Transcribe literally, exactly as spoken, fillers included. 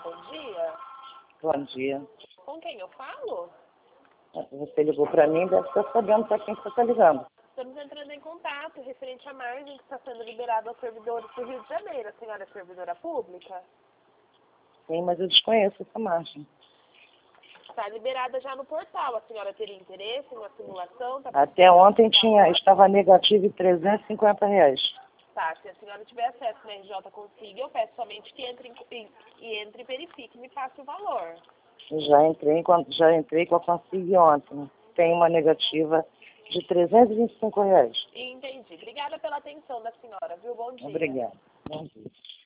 bom dia. Bom dia. Com quem eu falo? Você ligou para mim, deve estar sabendo para quem você está ligando. Estamos entrando em contato referente à margem que está sendo liberada aos servidores do Rio de Janeiro. A senhora é servidora pública? Sim, mas eu desconheço essa margem. Está liberada já no portal. A senhora teria interesse em uma simulação? Tá Até ontem tinha, estava negativo em trezentos e cinquenta reais. Tá, se a senhora tiver acesso na R J Consiga, eu peço somente que entre em, e entre e verifique e me passe o valor. Já entrei, com- já entrei com a Consig ontem. Tem uma negativa de trezentos e vinte e cinco reais. Entendi. Obrigada pela atenção da senhora, viu? Bom dia. Obrigada. Bom dia.